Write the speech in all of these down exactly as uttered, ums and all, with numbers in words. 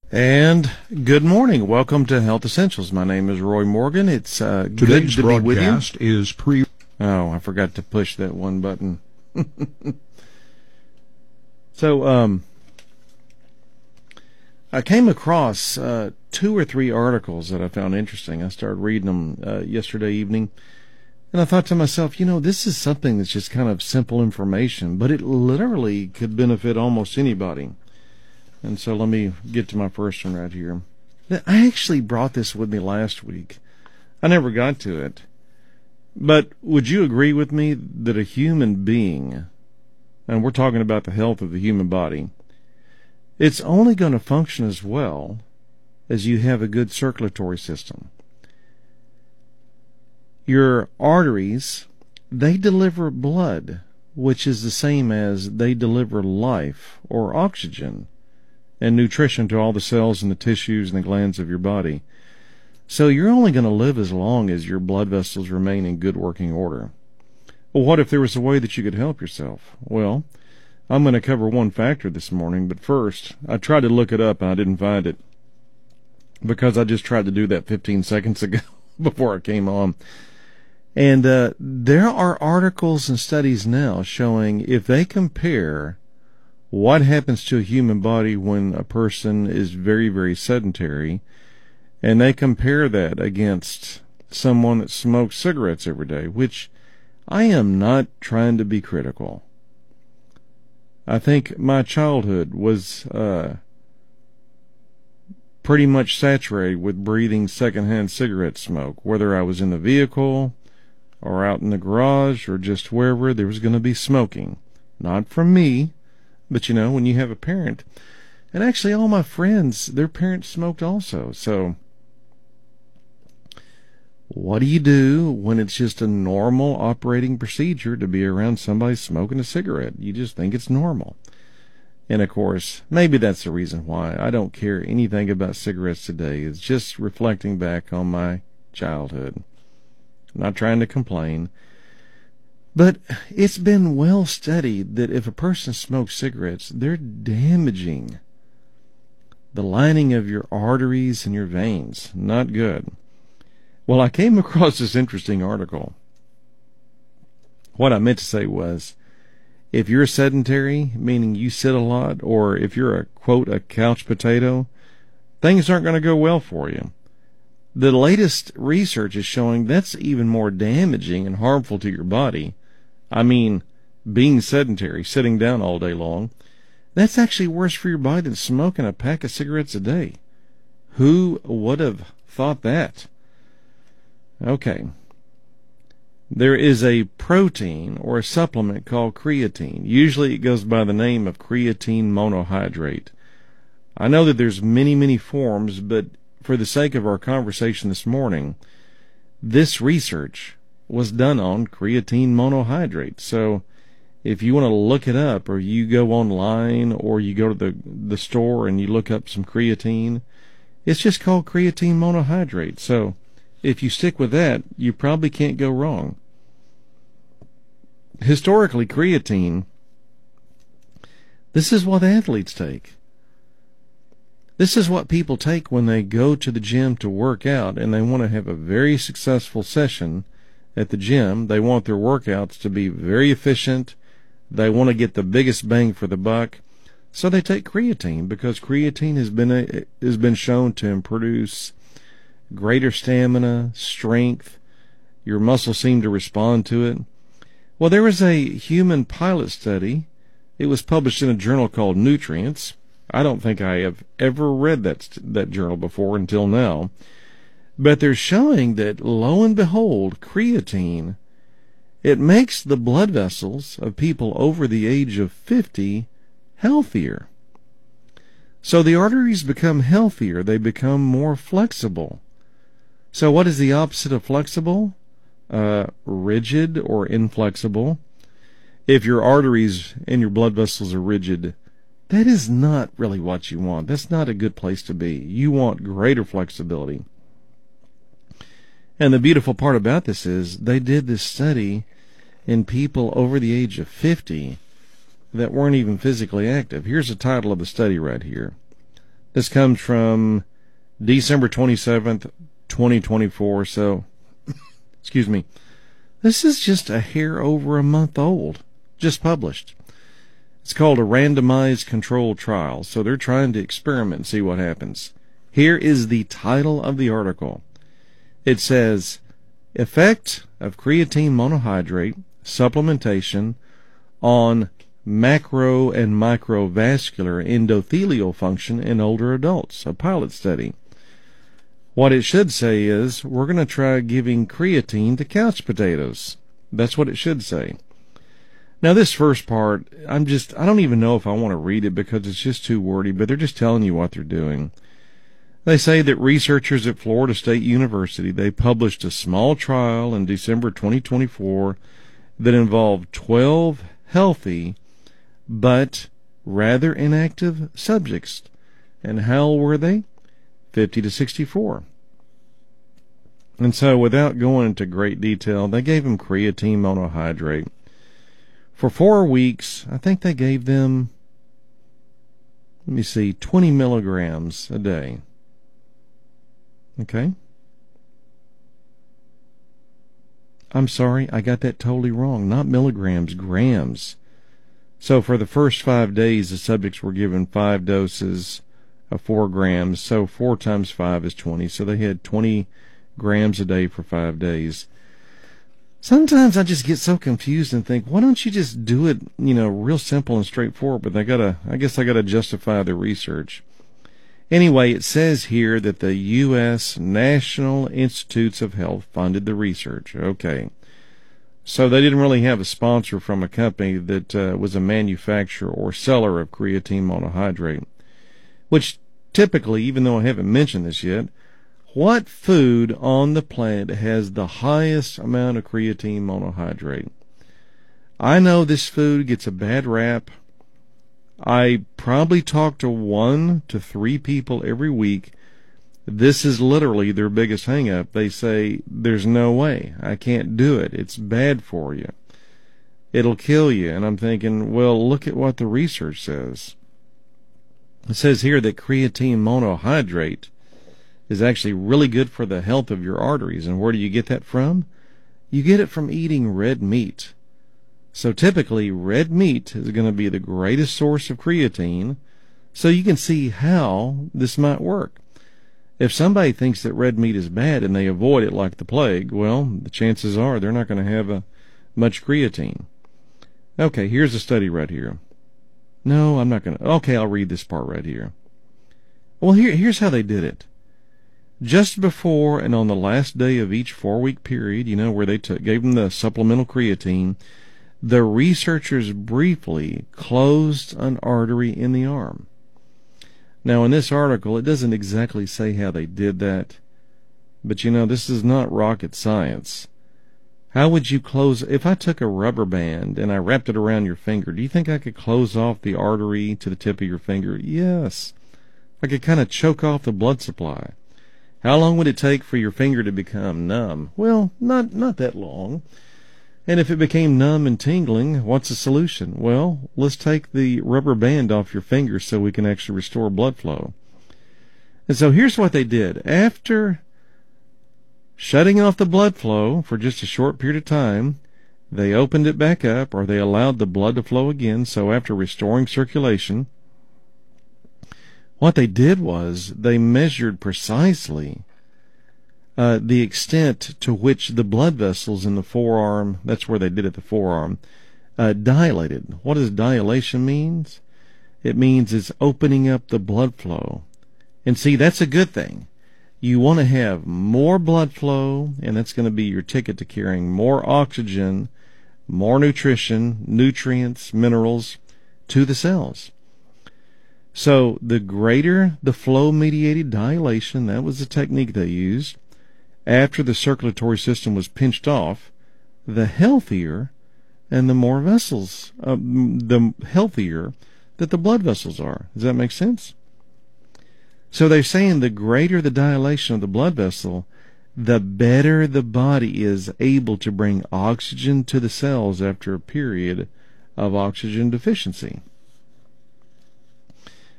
And good morning. Welcome to Health Essentials. My name is Roy Morgan. It's uh, good Today's to be with you. broadcast is pre. Oh, I forgot to push that one button. so, um, I came across uh, two or three articles that I found interesting. I started reading them uh, yesterday evening, and I thought to myself, you know, this is something that's just kind of simple information, but it literally could benefit almost anybody. And so let me get to my first one right here. I actually brought this with me last week. I never got to it. But would you agree with me that a human being, and we're talking about the health of the human body, it's only going to function as well as you have a good circulatory system. Your arteries, they deliver blood, which is the same as they deliver life or oxygen and nutrition to all the cells and the tissues and the glands of your body. So you're only going to live as long as your blood vessels remain in good working order. Well, what if there was a way that you could help yourself? Well, I'm going to cover one factor this morning, but first, I tried to look it up and I didn't find it because I just tried to do that fifteen seconds ago before I came on. And uh, there are articles and studies now showing if they compare what happens to a human body when a person is very, very sedentary, and they compare that against someone that smokes cigarettes every day, which I am not trying to be critical. I think my childhood was uh, pretty much saturated with breathing secondhand cigarette smoke, whether I was in the vehicle or out in the garage or just wherever there was going to be smoking. Not from me, but, you know, when you have a parent, and actually all my friends, their parents smoked also. So what do you do when it's just a normal operating procedure to be around somebody smoking a cigarette? You just think it's normal. And, of course, maybe that's the reason why I don't care anything about cigarettes today. It's just reflecting back on my childhood. I'm not trying to complain. But it's been well studied that if a person smokes cigarettes, they're damaging the lining of your arteries and your veins. Not good. Well, I came across this interesting article. What I meant to say was, if you're sedentary, meaning you sit a lot, or if you're a, quote, a couch potato, things aren't going to go well for you. The latest research is showing that's even more damaging and harmful to your body. I mean, being sedentary, sitting down all day long, that's actually worse for your body than smoking a pack of cigarettes a day. Who would have thought that? Okay. There is a protein or a supplement called creatine. Usually it goes by the name of creatine monohydrate. I know that there's many, many forms, but for the sake of our conversation this morning, this research was done on creatine monohydrate. So if you want to look it up, or you go online, or you go to the, the store and you look up some creatine, it's just called creatine monohydrate. So if you stick with that, you probably can't go wrong. Historically, creatine, this is what athletes take. This is what people take when they go to the gym to work out and they want to have a very successful session at the gym. They want their workouts to be very efficient. They want to get the biggest bang for the buck. So they take creatine because creatine has been a, has been shown to produce greater stamina, strength. Your muscles seem to respond to it. Well, there was a human pilot study. It was published in a journal called Nutrients. I don't think I have ever read that that journal before until now. But they're showing that, lo and behold, creatine, it makes the blood vessels of people over the age of fifty healthier. So the arteries become healthier. They become more flexible. So what is the opposite of flexible? Uh, rigid or inflexible. If your arteries and your blood vessels are rigid, that is not really what you want. That's not a good place to be. You want greater flexibility. And the beautiful part about this is they did this study in people over the age of fifty that weren't even physically active. Here's the title of the study right here. This comes from December twenty-seventh, twenty twenty-four. So, excuse me. This is just a hair over a month old, just published. It's called a randomized controlled trial. So they're trying to experiment and see what happens. Here is the title of the article. It says, Effect of Creatine Monohydrate Supplementation on Macro and Microvascular Endothelial Function in Older Adults, a pilot study. What it should say is, we're going to try giving creatine to couch potatoes. That's what it should say. Now, this first part, I'm just, I don't even know if I want to read it because it's just too wordy, but they're just telling you what they're doing. They say that researchers at Florida State University, they published a small trial in December twenty twenty-four that involved twelve healthy but rather inactive subjects. And how old were they? fifty to sixty-four. And so, without going into great detail, they gave them creatine monohydrate. For four weeks, I think they gave them, let me see, twenty milligrams a day. Okay? I'm sorry, I got that totally wrong. Not milligrams, grams. So for the first five days, the subjects were given five doses of four grams. So four times five is twenty. So they had twenty grams a day for five days. Sometimes I just get so confused and think, why don't you just do it, you know, real simple and straightforward? But they gotta, I guess I gotta justify the research. Anyway, it says here that the U S National Institutes of Health funded the research. Okay. So they didn't really have a sponsor from a company that uh, was a manufacturer or seller of creatine monohydrate. Which typically, even though I haven't mentioned this yet, what food on the planet has the highest amount of creatine monohydrate? I know this food gets a bad rap. I probably talk to one to three people every week. This is literally their biggest hang-up. They say, there's no way. I can't do it. It's bad for you. It'll kill you. And I'm thinking, well, look at what the research says. It says here that creatine monohydrate is actually really good for the health of your arteries. And where do you get that from? You get it from eating red meat. So typically, red meat is going to be the greatest source of creatine. So you can see how this might work. If somebody thinks that red meat is bad and they avoid it like the plague, well, the chances are they're not going to have a, much creatine. Okay, here's a study right here. No, I'm not going to. Okay, I'll read this part right here. Well, here, here's how they did it. Just before and on the last day of each four-week period, you know, where they took, gave them the supplemental creatine, the researchers briefly closed an artery in the arm. Now, in this article, it doesn't exactly say how they did that, but you know, this is not rocket science. How would you close, if I took a rubber band and I wrapped it around your finger, do you think I could close off the artery to the tip of your finger? Yes. I could kind of choke off the blood supply. How long would it take for your finger to become numb? Well, not not that long. And if it became numb and tingling, what's the solution? Well, let's take the rubber band off your finger so we can actually restore blood flow. And so here's what they did. After shutting off the blood flow for just a short period of time, they opened it back up, or they allowed the blood to flow again. So after restoring circulation, what they did was they measured precisely uh, the extent to which the blood vessels in the forearm, that's where they did it, the forearm, uh, dilated. What does dilation means? It means it's opening up the blood flow. And see, that's a good thing. You want to have more blood flow, and that's going to be your ticket to carrying more oxygen, more nutrition, nutrients, minerals to the cells. So the greater the flow-mediated dilation, that was the technique they used, after the circulatory system was pinched off, the healthier and the more vessels, uh, the healthier that the blood vessels are. Does that make sense? So they're saying the greater the dilation of the blood vessel, the better the body is able to bring oxygen to the cells after a period of oxygen deficiency.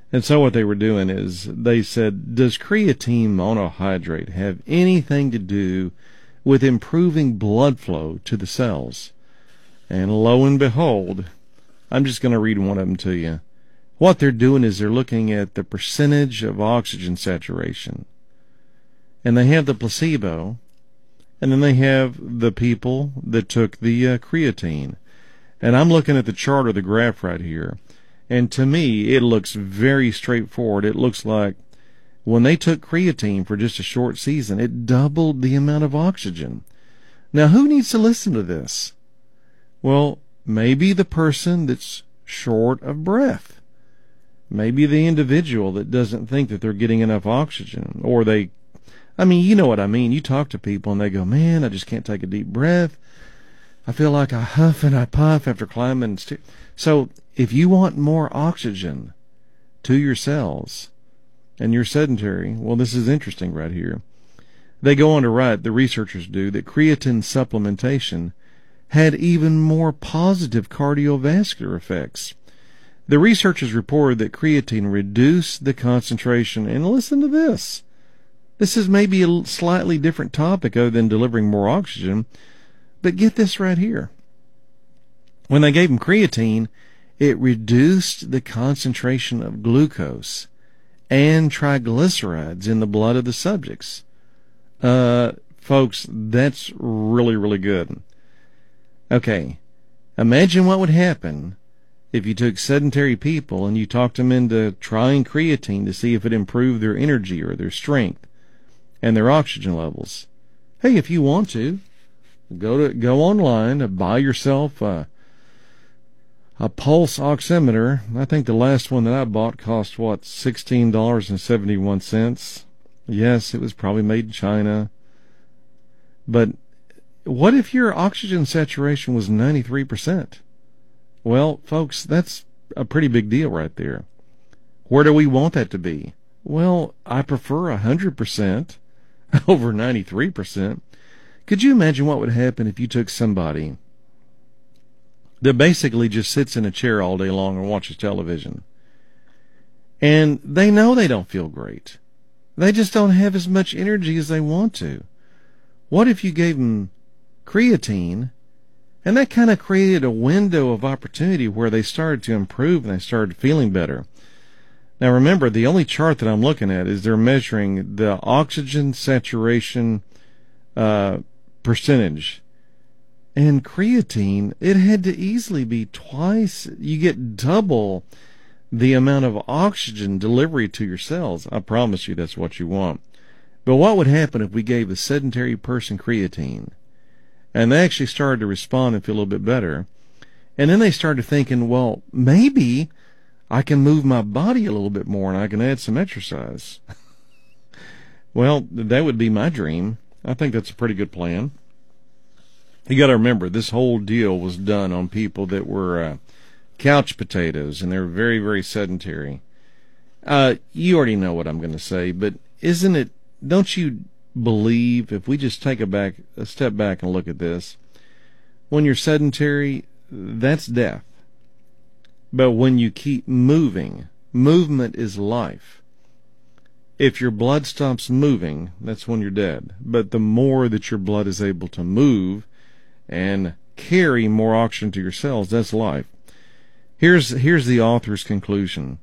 And so what they were doing is they said, does creatine monohydrate have anything to do with improving blood flow to the cells? And lo and behold, I'm just going to read one of them to you. What they're doing is they're looking at the percentage of oxygen saturation. And they have the placebo, and then they have the people that took the uh, creatine. And I'm looking at the chart or the graph right here. And to me, it looks very straightforward. It looks like when they took creatine for just a short season, it doubled the amount of oxygen. Now, who needs to listen to this? Well, maybe the person that's short of breath. Maybe the individual that doesn't think that they're getting enough oxygen. Or they, I mean, you know what I mean. You talk to people and they go, man, I just can't take a deep breath. I feel like I huff and I puff after climbing. St-. So if you want more oxygen to your cells and you're sedentary, well, this is interesting right here. They go on to write, the researchers do, that creatine supplementation had even more positive cardiovascular effects. The researchers reported that creatine reduced the concentration, and listen to this. This is maybe a slightly different topic other than delivering more oxygen, but get this right here. When they gave them creatine, it reduced the concentration of glucose and triglycerides in the blood of the subjects. Uh, folks, that's really, really good. Okay, imagine what would happen if you took sedentary people and you talked them into trying creatine to see if it improved their energy or their strength and their oxygen levels. Hey, if you want to, go to go online and buy yourself a, a pulse oximeter. I think the last one that I bought cost, what, sixteen dollars and seventy-one cents? Yes, it was probably made in China. But what if your oxygen saturation was ninety-three percent? Well, folks, that's a pretty big deal right there. Where do we want that to be? Well, I prefer one hundred percent over ninety-three percent. Could you imagine what would happen if you took somebody that basically just sits in a chair all day long and watches television, and they know they don't feel great? They just don't have as much energy as they want to. What if you gave them creatine, and that kind of created a window of opportunity where they started to improve and they started feeling better? Now remember, the only chart that I'm looking at is they're measuring the oxygen saturation uh, percentage. And creatine, it had to easily be twice. You get double the amount of oxygen delivery to your cells. I promise you that's what you want. But what would happen if we gave a sedentary person creatine and they actually started to respond and feel a little bit better? And then they started thinking, well, maybe I can move my body a little bit more and I can add some exercise. Well, that would be my dream. I think that's a pretty good plan. You got to remember, this whole deal was done on people that were uh, couch potatoes, and they're very, very sedentary. Uh, you already know what I'm going to say, but isn't it, don't you believe, if we just take a back, a step back and look at this, when you're sedentary, that's death. But when you keep moving, movement is life. If your blood stops moving, that's when you're dead. But the more that your blood is able to move and carry more oxygen to your cells, that's life. Here's here's the author's conclusion.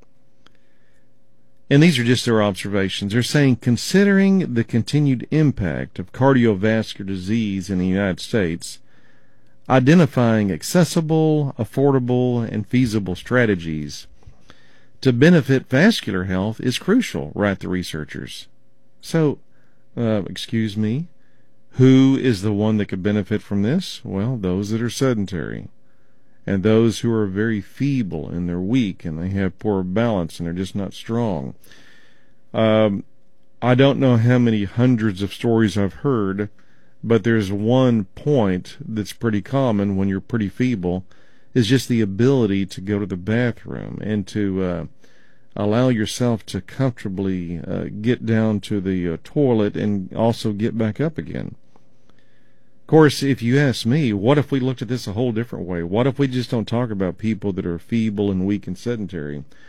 And these are just their observations. They're saying, considering the continued impact of cardiovascular disease in the United States, identifying accessible, affordable, and feasible strategies to benefit vascular health is crucial, write the researchers. So, uh, excuse me, who is the one that could benefit from this? Well, those that are sedentary, and those who are very feeble and they're weak and they have poor balance and they're just not strong. Um, I don't know how many hundreds of stories I've heard, but there's one point that's pretty common when you're pretty feeble, is just the ability to go to the bathroom and to uh, allow yourself to comfortably uh, get down to the uh, toilet and also get back up again. Of course, if you ask me, what if we looked at this a whole different way? What if we just don't talk about people that are feeble and weak and sedentary?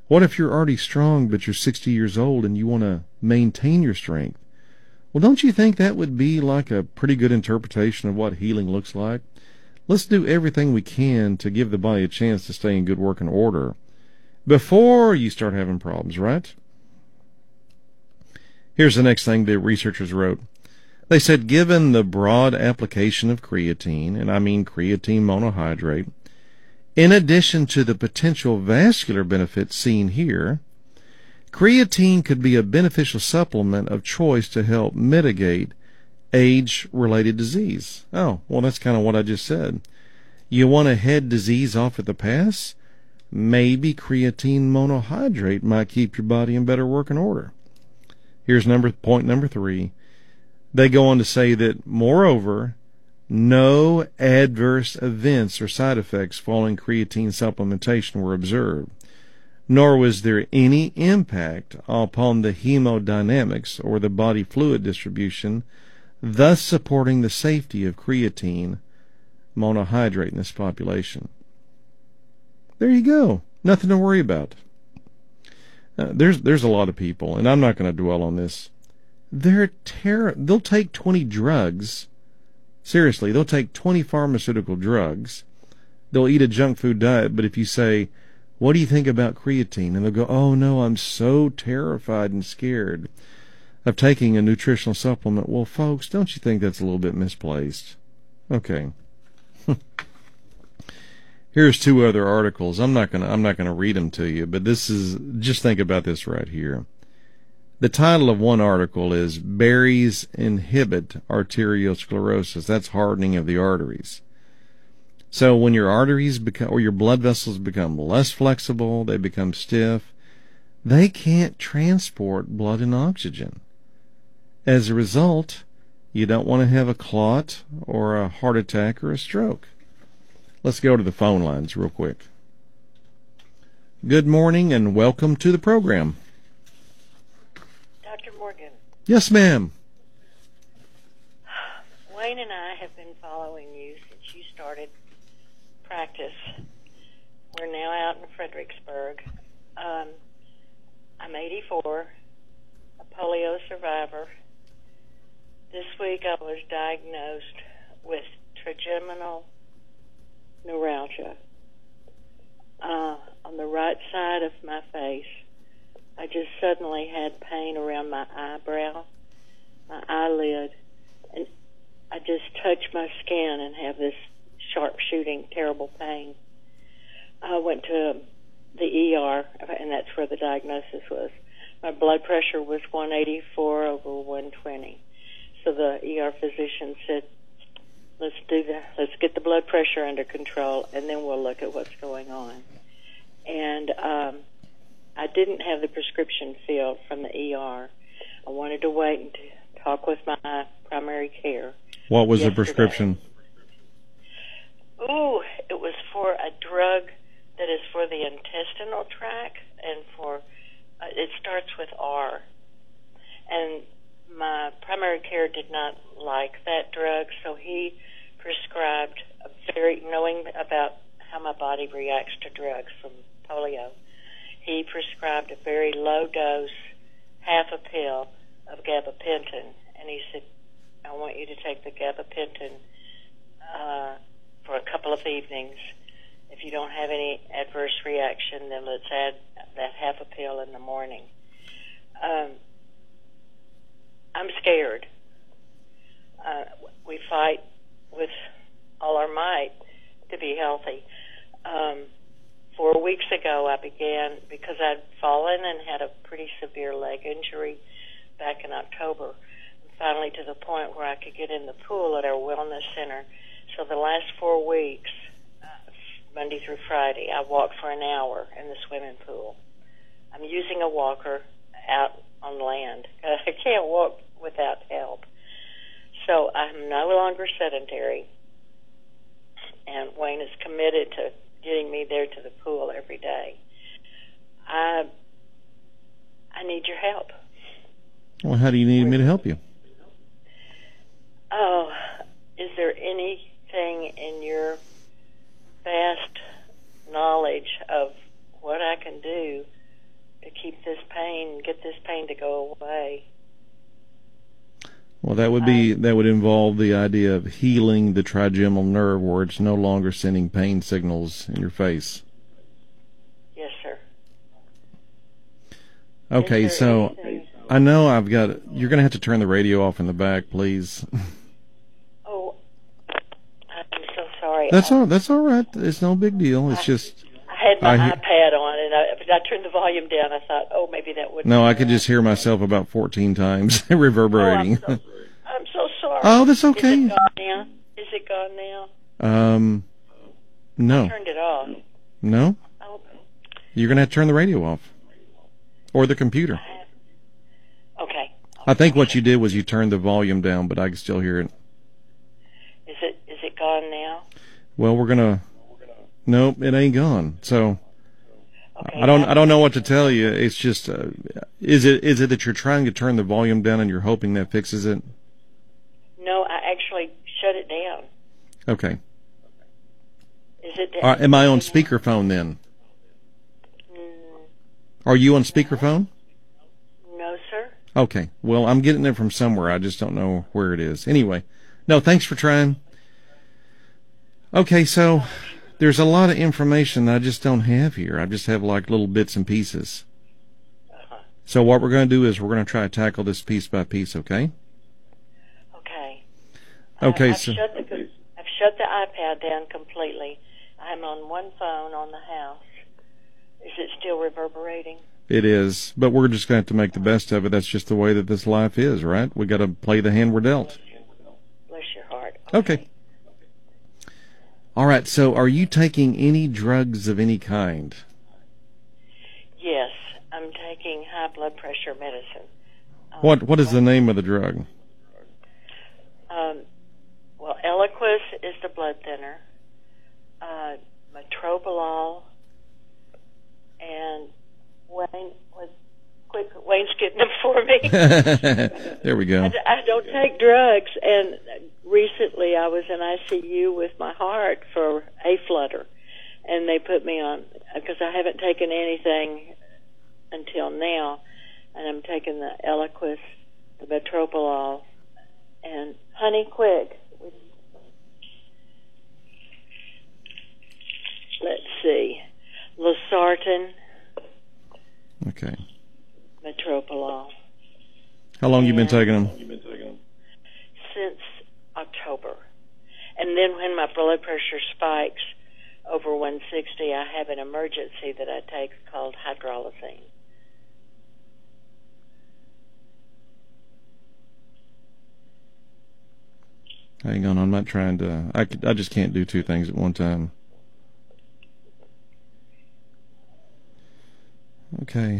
What if you're already strong, but you're sixty years old and you want to maintain your strength? Well, don't you think that would be like a pretty good interpretation of what healing looks like? Let's do everything we can to give the body a chance to stay in good working order before you start having problems, right? Here's the next thing the researchers wrote. They said, given the broad application of creatine, and I mean creatine monohydrate, in addition to the potential vascular benefits seen here, creatine could be a beneficial supplement of choice to help mitigate age-related disease. Oh, well, that's kind of what I just said. You want to head disease off at the pass? Maybe creatine monohydrate might keep your body in better working order. Here's number point number three. They go on to say that, moreover, no adverse events or side effects following creatine supplementation were observed, nor was there any impact upon the hemodynamics or the body fluid distribution, thus supporting the safety of creatine monohydrate in this population. There you go. Nothing to worry about. Uh, there's there's a lot of people, and I'm not going to dwell on this. They're ter- They'll take twenty drugs. Seriously, they'll take twenty pharmaceutical drugs. They'll eat a junk food diet, but if you say, what do you think about creatine? And they'll go, oh no, I'm so terrified and scared of taking a nutritional supplement. Well, folks, don't you think that's a little bit misplaced? Okay. Here's two other articles. I'm not gonna I'm not gonna read them to you, but this is just think about this right here. The title of one article is Berries Inhibit Arteriosclerosis. That's hardening of the arteries. So when your arteries become or your blood vessels become less flexible, they become stiff, they can't transport blood and oxygen. As a result, you don't want to have a clot or a heart attack or a stroke. Let's go to the phone lines real quick. Good morning and welcome to the program. Doctor Morgan. Yes, ma'am. Wayne and I have been following you since you started practice. We're now out in Fredericksburg. Um, I'm eighty-four, a polio survivor. This week I was diagnosed with trigeminal neuralgia uh, on the right side of my face. I just suddenly had pain around my eyebrow, my eyelid, and I just touch my skin and have this sharp shooting, terrible pain. I went to the E R, and that's where the diagnosis was. My blood pressure was one eighty-four over one twenty. So the E R physician said, let's do the, let's get the blood pressure under control, and then we'll look at what's going on. And um, I didn't have the prescription filled from the E R. I wanted to wait and to talk with my primary care. What was yesterday. the prescription? Ooh, it was for a drug that is for the intestinal tract, and for uh, it starts with R. And my primary care did not like that drug, so he prescribed a very, knowing about how my body reacts to drugs from polio, he prescribed a very low dose, half a pill of gabapentin, and he said, I want you to take the gabapentin uh, for a couple of evenings. If you don't have any adverse reaction, then let's add that half a pill in the morning. Um, I'm scared. Uh, we fight with all our might to be healthy. Um, four weeks ago, I began, because I'd fallen and had a pretty severe leg injury back in October, finally to the point where I could get in the pool at our wellness center. So the last four weeks, uh, Monday through Friday, I walked for an hour in the swimming pool. I'm using a walker out on land. I can't walk without help. So I'm no longer sedentary, and Wayne is committed to getting me there to the pool every day. I I need your help. Well, how do you need me to help you? Oh, is there anything in your vast knowledge of what I can do this pain, get this pain to go away. Well, that would be that would involve the idea of healing the trigeminal nerve, where it's no longer sending pain signals in your face. Yes, sir. Okay, so anything? I know I've got. You're going to have to turn the radio off in the back, please. Oh, I'm so sorry. That's I, all. That's all right. It's no big deal. It's I, just. I had my I, iPad on, and I, but I turned the volume down. I thought, oh, maybe that would. No, I could just hear myself about fourteen times reverberating. Oh, I'm, so, I'm so sorry. Oh, that's okay. Is it gone now? Is it gone now? Um, no. I turned it off. No. Oh. You're going to have to turn the radio off, or the computer. Okay. I think what you did was you turned the volume down, but I can still hear it. Is it is it gone now? Well, we're gonna. Nope, it ain't gone. So Okay. I don't. I don't know what to tell you. It's just. Uh, is it? Is it that you're trying to turn the volume down and you're hoping that fixes it? No, I actually shut it down. Okay. Is it? Uh, am I on speakerphone then? Mm, Are you on speakerphone? no, sir. Okay. Well, I'm getting it from somewhere. I just don't know where it is. Anyway, no. Thanks for trying. Okay, so there's a lot of information that I just don't have here. I just have like little bits and pieces. Uh-huh. So what we're going to do is we're going to try to tackle this piece by piece. Okay. Okay. Okay. I, I've so. shut the I've shut the iPad down completely. I'm on one phone on the house. Is it still reverberating? It is, but we're just going to have to make the best of it. That's just the way that this life is, right? We got to play the hand we're dealt. Bless your heart. Okay. Okay. All right. So, are you taking any drugs of any kind? Yes, I'm taking high blood pressure medicine. Um, What What is the name of the drug? Um, well, Eliquis is the blood thinner. Uh, Metoprolol and Wayne was quick. Wayne's getting them for me. There we go. I, I don't take drugs, and recently I was in I C U with my heart for a flutter, and they put me on because I haven't taken anything until now, and I'm taking the Eliquis, the Metoprolol, and Honey Quick. Let's see, Losartan, Okay. Metoprolol. How long you been And- taking them? Since October. And then when my blood pressure spikes over one sixty, I have an emergency that I take called hydralazine. Hang on, I'm not trying to. I could, I just can't do two things at one time. Okay.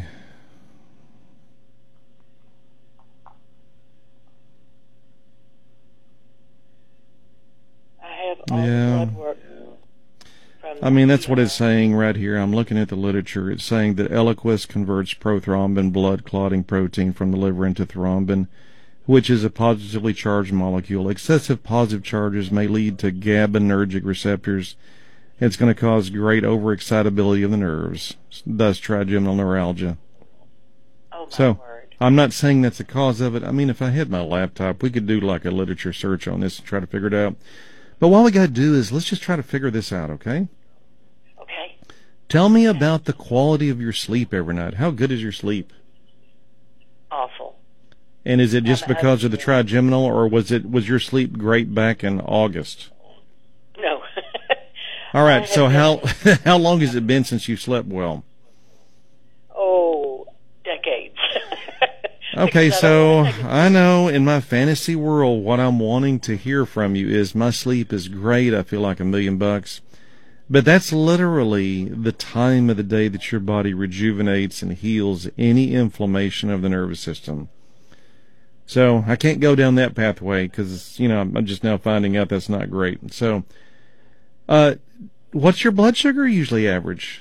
I have all Yeah. the blood work from I mean, that's what it's saying right here. I'm looking at the literature. It's saying that Eliquis converts prothrombin, blood clotting protein, from the liver into thrombin, which is a positively charged molecule. Excessive positive charges may lead to GABAergic receptors. It's going to cause great overexcitability of the nerves, thus trigeminal neuralgia. Oh, my So, word. I'm not saying that's the cause of it. I mean, if I had my laptop, we could do like a literature search on this and try to figure it out. But what we got to do is let's just try to figure this out, okay? Okay. Tell me about the quality of your sleep every night. How good is your sleep? Awful. And is it just Um, I- because of the trigeminal, or was it was your sleep great back in August? No. All I right. have So been- how how long has it been since you slept well? Oh, decades. Okay, Because I so don't wanna take a- I know in my fantasy world, what I'm wanting to hear from you is my sleep is great. I feel like a million bucks. But that's literally the time of the day that your body rejuvenates and heals any inflammation of the nervous system. So I can't go down that pathway because, you know, I'm just now finding out that's not great. So, uh, what's your blood sugar usually average?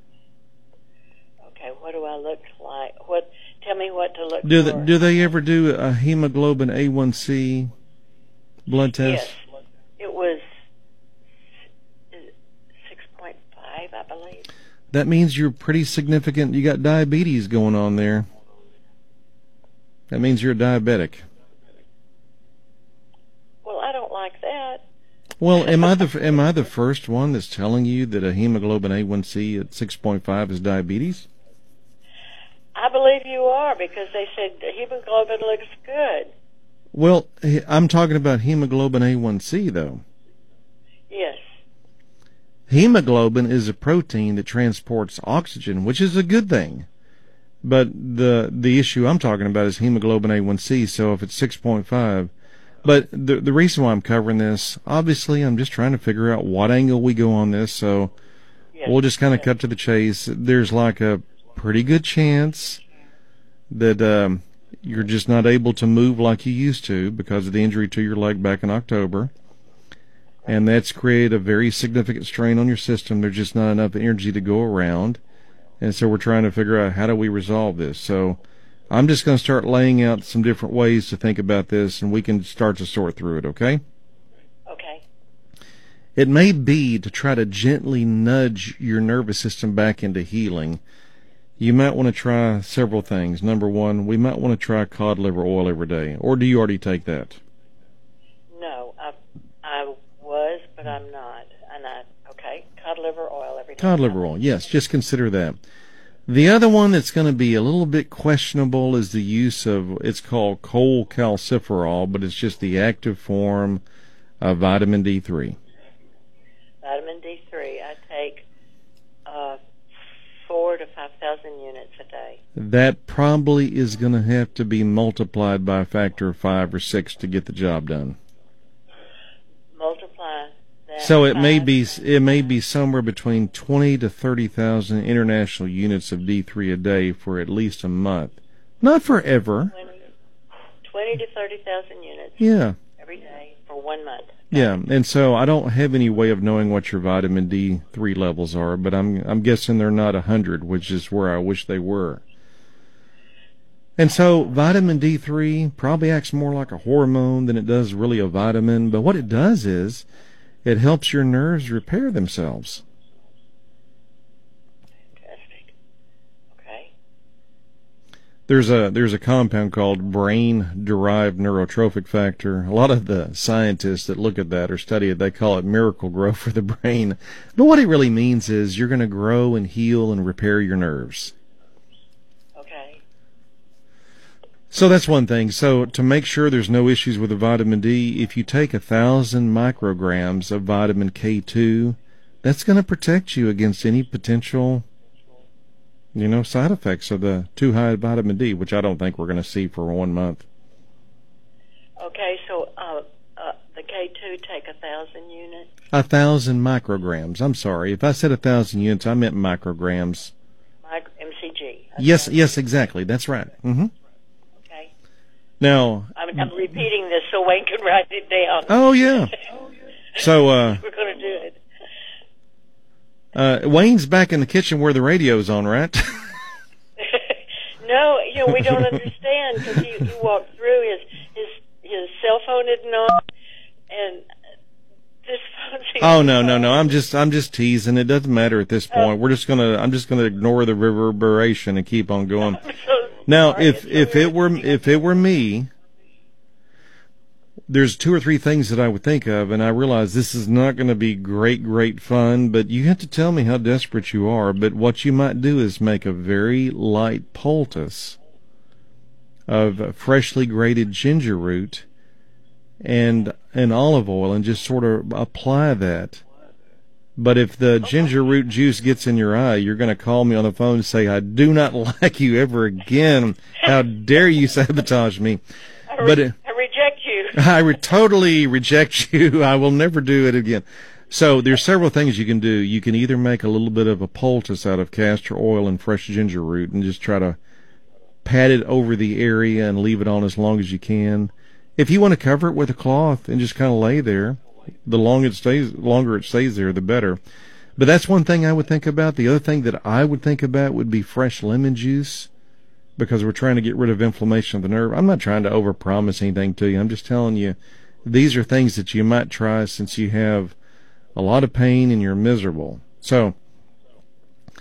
Okay, what do I look like? What? Tell me what to look Do for. the, do they ever do a hemoglobin A one C blood test? Yes. It was six point five, I believe. that means you're pretty significant. You got diabetes going on there. That means you're a diabetic. Well, I don't like that. Well, am I the am I the first one that's telling you that a hemoglobin A one C at six point five is diabetes? I believe you are, because they said the hemoglobin looks good. Well, I'm talking about hemoglobin A one C, though. Yes. Hemoglobin is a protein that transports oxygen, which is a good thing. But the the issue I'm talking about is hemoglobin A one C, so if it's six point five. But the the reason why I'm covering this, obviously I'm just trying to figure out what angle we go on this, so Yes. we'll just kind of Yes. cut to the chase. There's like a pretty good chance that um, you're just not able to move like you used to because of the injury to your leg back in October. And that's created a very significant strain on your system. There's just not enough energy to go around. And so we're trying to figure out, how do we resolve this? So I'm just going to start laying out some different ways to think about this, and we can start to sort through it, okay? Okay. It may be to try to gently nudge your nervous system back into healing. You might want to try several things. Number one, we might want to try cod liver oil every day. Or do you already take that? No, I I was, but I'm not. And I okay, cod liver oil every day. Cod liver oil, yes, just consider that. The other one that's going to be a little bit questionable is the use of, it's called cholecalciferol, but it's just the active form of vitamin D three. Vitamin D three, I take uh, four to five thousand units a day. That probably is going to have to be multiplied by a factor of five or six to get the job done. Multiply that. So it may by- be it may be somewhere between twenty to thirty thousand international units of D three a day for at least a month, not forever. twenty, twenty to thirty thousand units Yeah, every day for one month. yeah. And so I don't have any way of knowing what your vitamin D three levels are, but I'm I'm guessing they're not a hundred, which is where I wish they were. And so vitamin D three probably acts more like a hormone than it does really a vitamin, but what it does is it helps your nerves repair themselves. Fantastic. Okay. There's a there's a compound called brain-derived neurotrophic factor. A lot of the scientists that look at that or study it, they call it miracle growth for the brain. But what it really means is you're going to grow and heal and repair your nerves. Okay. So that's one thing. So to make sure there's no issues with the vitamin D, if you take a thousand micrograms of vitamin K two, that's going to protect you against any potential, you know, side effects of the too high vitamin D, which I don't think we're going to see for one month. Okay, so uh, uh, the K two take a thousand units. A thousand micrograms. I'm sorry. If I said a thousand units, I meant micrograms. Mic- M C G. Yes, Okay. yes, exactly. That's right. hmm Okay. Now, I'm, I'm repeating this so Wayne can write it down. oh yeah. So, uh, We're going to do it. uh, Wayne's back in the kitchen where the radio's on, right? No, you know, we don't understand because he, he walked through, his, his, his cell phone isn't on, and this phone seems Oh to no, be no, on. no! I'm just, I'm just teasing. It doesn't matter at this point. We're just gonna, I'm just gonna ignore the reverberation and keep on going. I'm so Now, sorry. if It's so if it were irritating. if it were me, there's two or three things that I would think of, and I realize this is not going to be great, great fun. But you have to tell me how desperate you are. But what you might do is make a very light poultice of freshly grated ginger root and and olive oil, and just sort of apply that. But if the ginger root juice gets in your eye, you're going to call me on the phone and say, I do not like you ever again. How dare you sabotage me? I, re- But it, I reject you. I re- totally reject you. I will never do it again. So there's several things you can do. You can either make a little bit of a poultice out of castor oil and fresh ginger root and just try to pat it over the area and leave it on as long as you can. If you want to cover it with a cloth and just kind of lay there, the longer it stays, longer it stays there, the better. But that's one thing I would think about. The other thing that I would think about would be fresh lemon juice, because we're trying to get rid of inflammation of the nerve. I'm not trying to overpromise anything to you. I'm just telling you these are things that you might try since you have a lot of pain and you're miserable. So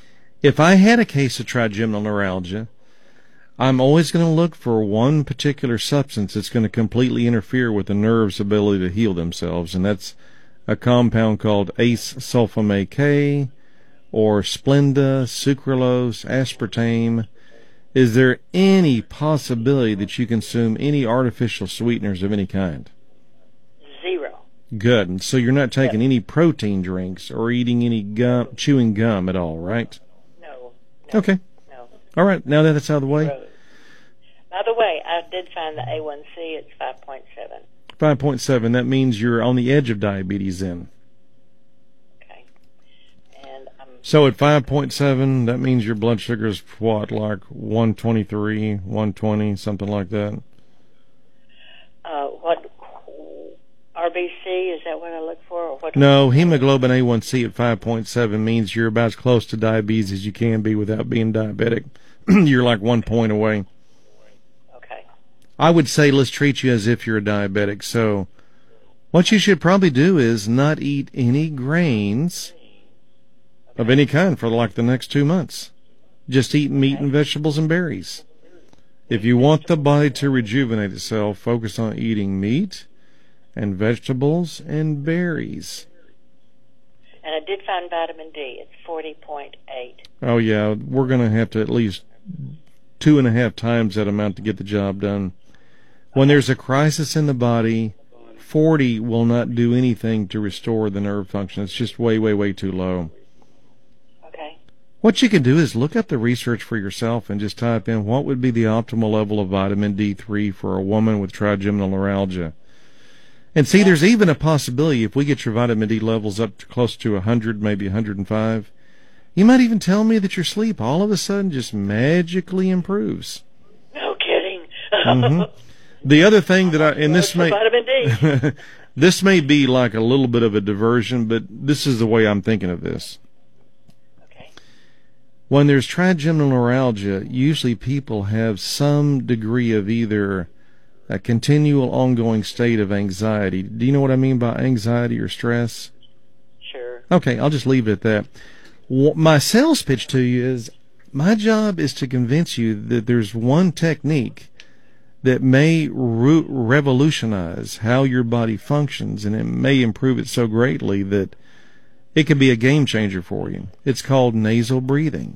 If I had a case of trigeminal neuralgia, I'm always going to look for one particular substance that's going to completely interfere with the nerve's ability to heal themselves, and that's a compound called ace-sulfame K, or Splenda, sucralose, aspartame. Is there any possibility that you consume any artificial sweeteners of any kind? Zero. Good. And so you're not taking any protein drinks or eating any gum, chewing gum at all, right? No. no okay. No. All right. Now that that's out of the way. Zero. By the way, I did find the A one C. It's five point seven. five point seven. That means you're on the edge of diabetes then. Okay. And um. So at five point seven, that means your blood sugar is what, like one twenty-three, one twenty, something like that? Uh, what, R B C, is that what I look for? Or what? No, hemoglobin A one C at five point seven means you're about as close to diabetes as you can be without being diabetic. You're like one point away. Okay. I would say let's treat you as if you're a diabetic. So what you should probably do is not eat any grains of any kind for like the next two months. Just eat meat and vegetables and berries. If you want the body to rejuvenate itself, focus on eating meat and vegetables and berries. And I did find vitamin D. It's forty point eight. Oh, yeah. We're going to have to at least two and a half times that amount to get the job done. When there's a crisis in the body, forty will not do anything to restore the nerve function. It's just way, way, way too low. Okay. What you can do is look up the research for yourself and just type in what would be the optimal level of vitamin D three for a woman with trigeminal neuralgia. And see, there's even a possibility if we get your vitamin D levels up to close to one hundred, maybe one hundred five, you might even tell me that your sleep all of a sudden just magically improves. No kidding. Mm-hmm. The other thing that I, and this may, vitamin D. this may be like a little bit of a diversion, but this is the way I'm thinking of this. Okay. When there's trigeminal neuralgia, usually people have some degree of either a continual ongoing state of anxiety. Do you know what I mean by anxiety or stress? Sure. Okay, I'll just leave it at that. My sales pitch to you is, my job is to convince you that there's one technique that may re- revolutionize how your body functions, and it may improve it so greatly that it could be a game changer for you. It's called nasal breathing.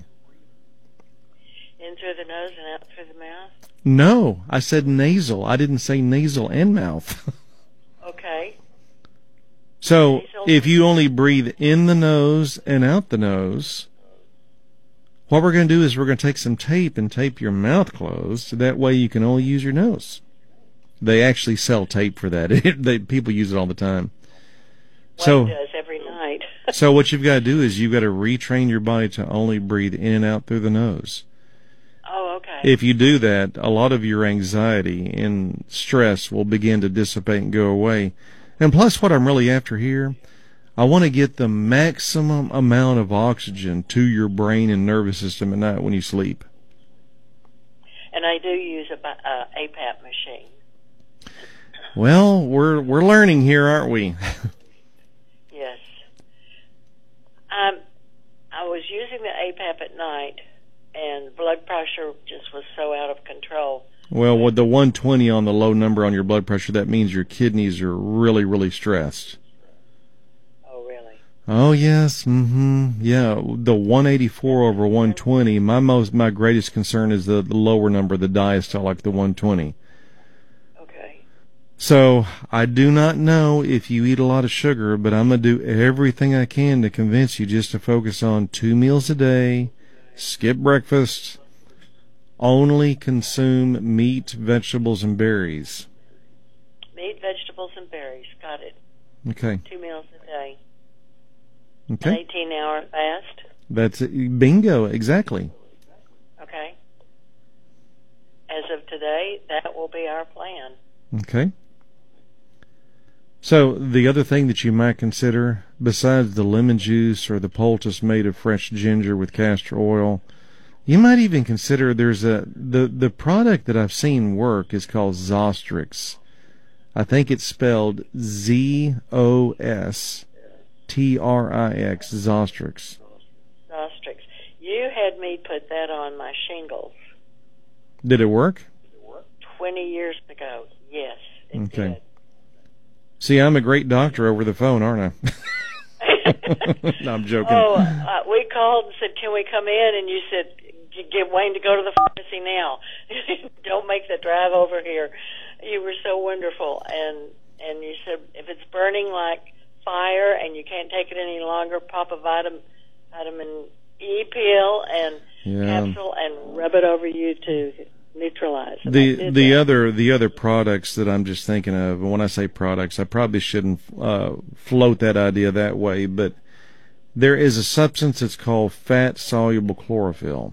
In through the nose and out through the mouth? No, I said nasal. I didn't say nasal and mouth. Okay. So Nasal. if you only breathe in the nose and out the nose, what we're going to do is we're going to take some tape and tape your mouth closed. So that way you can only use your nose. They actually sell tape for that. they, people use it all the time. One So, does every night. so what you've got to do is you've got to retrain your body to only breathe in and out through the nose. Oh, okay. If you do that, a lot of your anxiety and stress will begin to dissipate and go away. And plus, what I'm really after here, I want to get the maximum amount of oxygen to your brain and nervous system at night when you sleep. And I do use a uh, A PAP machine. Well, we're we're learning here, aren't we? Yes. Um, I was using the A PAP at night, and blood pressure just was so out of control. Well, with the one twenty on the low number on your blood pressure, that means your kidneys are really, really stressed. Oh, really? Oh, yes. Mm-hmm. Yeah, the one eighty-four over one twenty, my most, my greatest concern is the, the lower number, the diastolic, the one twenty. Okay. So, I do not know if you eat a lot of sugar, but I'm going to do everything I can to convince you just to focus on two meals a day, skip breakfast, only consume meat, vegetables, and berries. Meat, vegetables, and berries. Got it. Okay. Two meals a day. Okay. An eighteen-hour fast. That's it. Bingo. Exactly. Okay. As of today, that will be our plan. Okay. So the other thing that you might consider, besides the lemon juice or the poultice made of fresh ginger with castor oil, you might even consider there's a the the product that I've seen work is called Zostrix. I think it's spelled Z O S T R I X, Zostrix. Zostrix. You had me put that on my shingles. Did it work? Twenty years ago, yes, it okay. did. See, I'm a great doctor over the phone, aren't I? No, I'm joking. Oh, uh, we called and said, "Can we come in?" And you said, "Get Wayne to go to the pharmacy now. Don't make the drive over here." You were so wonderful, and and you said, "If it's burning like fire and you can't take it any longer, pop a vitamin vitamin E pill and yeah. capsule and rub it over you to neutralize." And the the that. other the other products that I'm just thinking of, and when I say products, I probably shouldn't uh, float that idea that way, but there is a substance that's called fat soluble chlorophyll.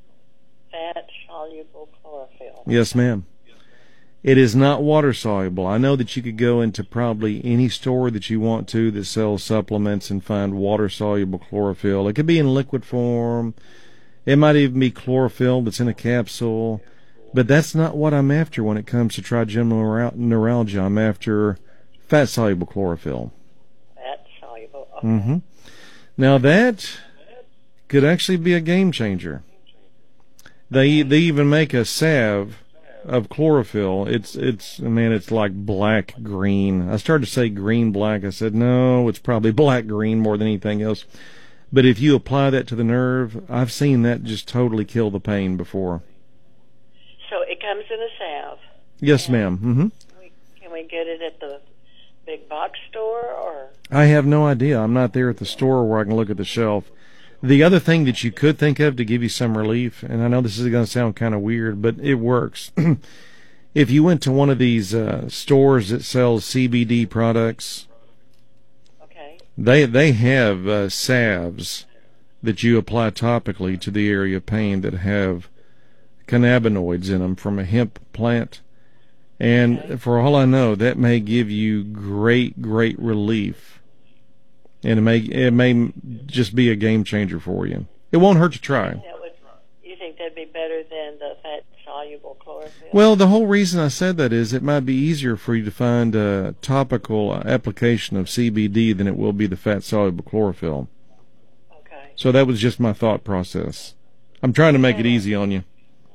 Fat soluble chlorophyll. Yes, ma'am. It is not water soluble. I know that you could go into probably any store that you want to that sells supplements and find water soluble chlorophyll. It could be in liquid form. It might even be chlorophyll that's in a capsule. But that's not what I'm after when it comes to trigeminal neuralgia. I'm after fat soluble chlorophyll. Fat soluble. Okay. Mm-hmm. Now that could actually be a game changer. They they even make a salve of chlorophyll. It's it's man, it's like black green. I started to say green black. I said no, it's probably black green more than anything else. But if you apply that to the nerve, I've seen that just totally kill the pain before. So it comes in a salve. Yes, ma'am. Mm-hmm. We, can we get it at the big box store or? I have no idea. I'm not there at the store where I can look at the shelf. The other thing that you could think of to give you some relief, and I know this is going to sound kind of weird, but it works. If you went to one of these uh, stores that sells C B D products, okay, they they have uh, salves that you apply topically to the area of pain that have cannabinoids in them from a hemp plant. And okay. For all I know, that may give you great, great relief. And it may it may just be a game changer for you. It won't hurt to try. That would, you think that'd be better than the fat soluble chlorophyll? Well, the whole reason I said that is it might be easier for you to find a topical application of C B D than it will be the fat soluble chlorophyll. Okay. So that was just my thought process. I'm trying to make yeah. it easy on you.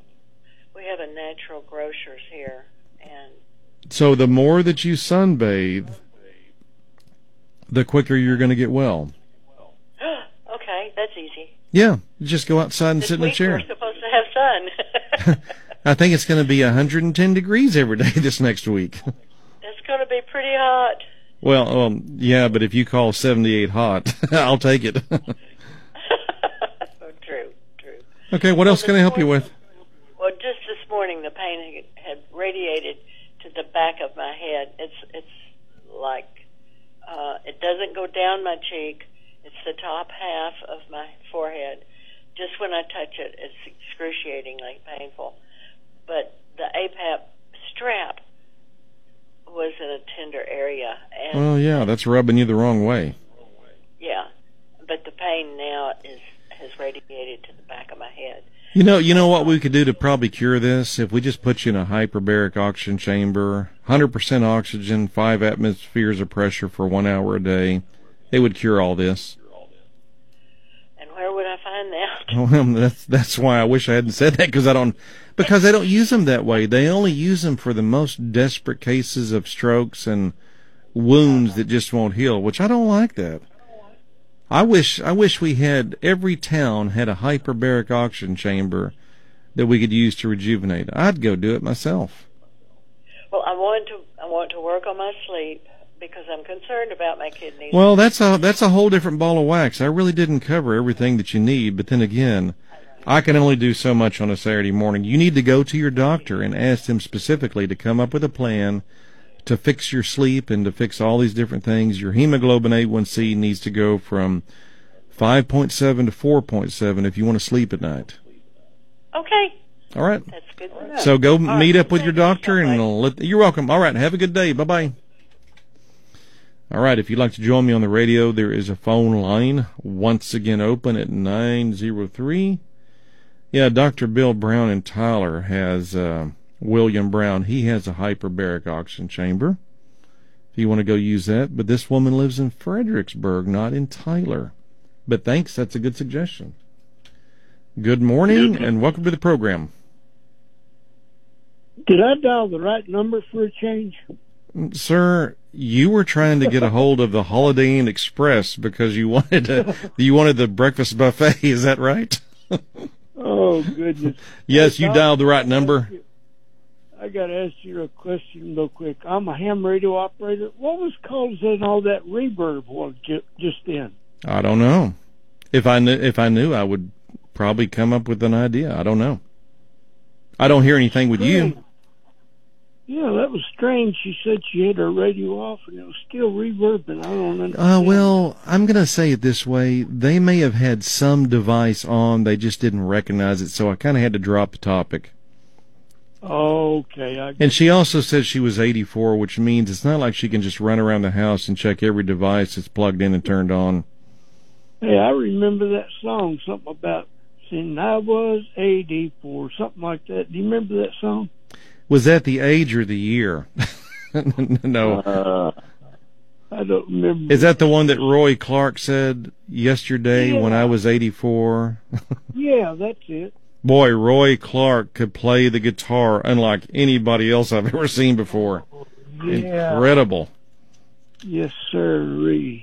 We have a natural grocers here, and so the more that you sunbathe, the quicker you're going to get well. Okay, that's easy. Yeah, just go outside and this sit in a chair. We're supposed to have sun. I think it's going to be one hundred ten degrees every day this next week. It's going to be pretty hot. Well, um, yeah, but if you call seventy-eight hot, I'll take it. True, true. Okay, what else can I help you with? Well, just this morning, the pain had radiated to the back of my head. It's it's like uh, it doesn't go down my cheek. It's the top half of my forehead. Just when I touch it, it's excruciatingly painful. But the A P A P strap was in a tender area. And well, yeah, that's rubbing you the wrong way. Yeah, but the pain now is has radiated to the back of my head. You know, you know what we could do to probably cure this? If we just put you in a hyperbaric oxygen chamber, one hundred percent oxygen, five atmospheres of pressure for one hour a day, it would cure all this. And where would I find that? Well, that's that's why I wish I hadn't said that, because I don't because they don't use them that way. They only use them for the most desperate cases of strokes and wounds that just won't heal, which I don't like that. I wish I wish we had every town had a hyperbaric oxygen chamber that we could use to rejuvenate. I'd go do it myself. Well, I want to I want to work on my sleep because I'm concerned about my kidneys. Well, that's a that's a whole different ball of wax. I really didn't cover everything that you need, but then again, I can only do so much on a Saturday morning. You need to go to your doctor and ask them specifically to come up with a plan to fix your sleep and to fix all these different things. Your hemoglobin A one C needs to go from five point seven to four point seven if you want to sleep at night. Okay. All right. That's good to know. So go all meet right. up with your doctor and let, you're welcome. All right. Have a good day. Bye-bye. All right. If you'd like to join me on the radio, there is a phone line once again open at nine zero three. Yeah, Doctor Bill Brown in Tyler has... Uh, William Brown, he has a hyperbaric oxygen chamber if you want to go use that. But this woman lives in Fredericksburg, not in Tyler. But thanks, that's a good suggestion. Good morning, and welcome to the program. Did I dial the right number for a change? Sir, you were trying to get a hold of the Holiday Inn Express because you wanted to, you wanted the breakfast buffet. Is that right? Oh, goodness. Yes, you dialed the right number. I got to ask you a question real quick. I'm a ham radio operator. What was causing all that reverb was ju- just then? I don't know. If I knew, if I knew, I would probably come up with an idea. I don't know. I don't hear anything with you. Yeah, that was strange. She said she had her radio off and it was still reverbing. I don't understand. Uh, well, I'm going to say it this way. They may have had some device on. They just didn't recognize it, so I kind of had to drop the topic. Okay. I and she also said she was eighty-four, which means it's not like she can just run around the house and check every device that's plugged in and turned on. Hey, I remember that song, something about saying I was eighty-four, something like that. Do you remember that song? Was that the age or the year? No. Uh, I don't remember. Is that the one that Roy Clark said yesterday yeah. when I was eighty-four? Yeah, that's it. Boy, Roy Clark could play the guitar unlike anybody else I've ever seen before. Yeah. Incredible. Yes, sir.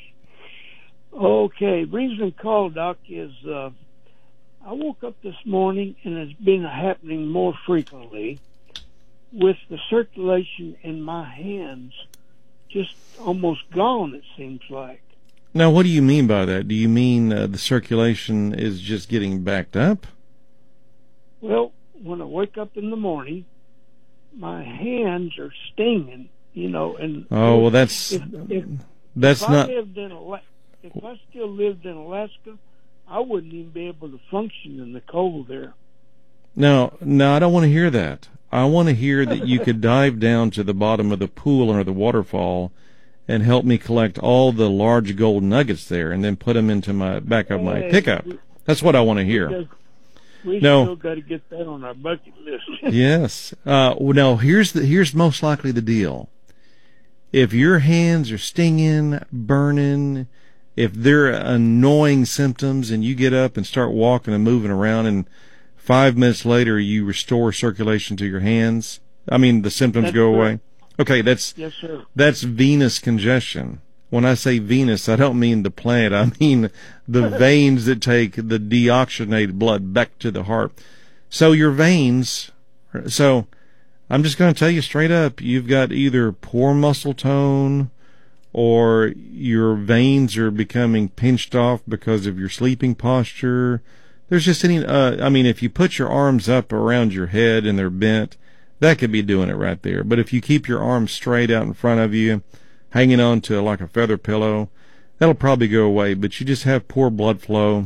Okay, reason I called, Doc, is uh, I woke up this morning and it's been happening more frequently with the circulation in my hands just almost gone, it seems like. Now, what do you mean by that? Do you mean uh, the circulation is just getting backed up? Well, when I wake up in the morning, my hands are stinging, you know. And oh, well, that's if, if, that's if not. I lived in Ala- if I still lived in Alaska, I wouldn't even be able to function in the cold there. No, no, I don't want to hear that. I want to hear that you could dive down to the bottom of the pool or the waterfall and help me collect all the large gold nuggets there and then put them into my back of my pickup. That's what I want to hear. We no. still got to get that on our bucket list. Yes. Uh, well, no, here's the, here's most likely the deal. If your hands are stinging, burning, if they're annoying symptoms and you get up and start walking and moving around and five minutes later you restore circulation to your hands, I mean, the symptoms That's go correct. away. Okay, that's, yes, sir. That's venous congestion. When I say venous, I don't mean the plant. I mean the veins that take the deoxygenated blood back to the heart. So your veins, so I'm just going to tell you straight up, you've got either poor muscle tone or your veins are becoming pinched off because of your sleeping posture. There's just any, uh, I mean, if you put your arms up around your head and they're bent, that could be doing it right there. But if you keep your arms straight out in front of you, hanging on to like a feather pillow, that'll probably go away, but you just have poor blood flow.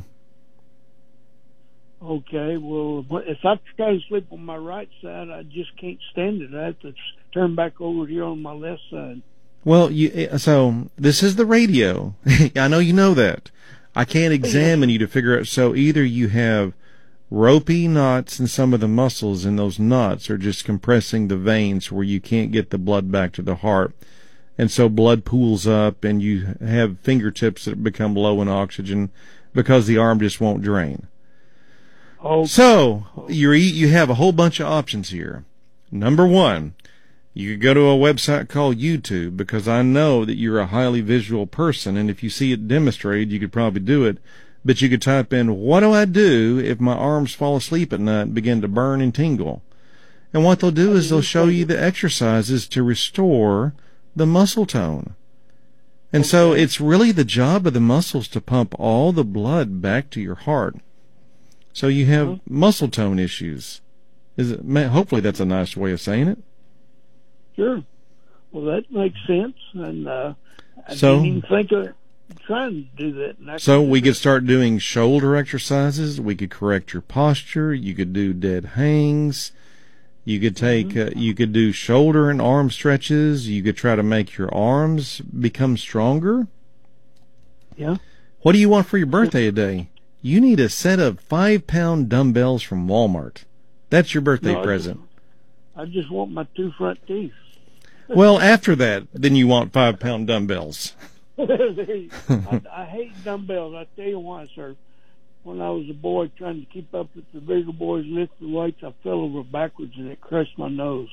Okay, well, if I try to sleep on my right side, I just can't stand it. I have to turn back over here on my left side. Well, you, so this is the radio. I know you know that. I can't examine you to figure out. So either you have ropey knots in some of the muscles, and those knots are just compressing the veins where you can't get the blood back to the heart. And so blood pools up and you have fingertips that become low in oxygen because the arm just won't drain. Oh. So you you have a whole bunch of options here. Number one, you could go to a website called YouTube because I know that you're a highly visual person, and if you see it demonstrated, you could probably do it. But you could type in, what do I do if my arms fall asleep at night and begin to burn and tingle? And what they'll do is they'll show you the exercises to restore the muscle tone. And okay. So it's really the job of the muscles to pump all the blood back to your heart. So you have uh-huh. muscle tone issues. Is it? Hopefully that's a nice way of saying it. Sure. Well, that makes sense. And uh, I so, didn't even think of trying to do that. And so we do could start doing shoulder exercises. We could correct your posture. You could do dead hangs. You could take, mm-hmm. uh, you could do shoulder and arm stretches. You could try to make your arms become stronger. Yeah. What do you want for your birthday today? You need a set of five-pound dumbbells from Walmart. That's your birthday no, I present. Just, I just want my two front teeth. Well, after that, then you want five-pound dumbbells. I, I hate dumbbells. I tell you why, sir. when I was a boy trying to keep up with the bigger boys lifting weights, I fell over backwards and it crushed my nose.